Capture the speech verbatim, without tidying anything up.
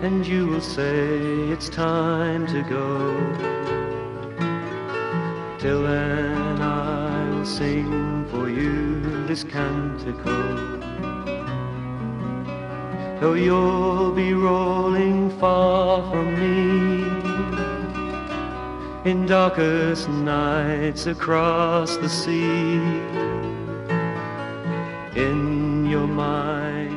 and you will say it's time to go. Till then I will sing for you this canticle. Though you'll be rolling far from me in darkest nights across the sea, in your mind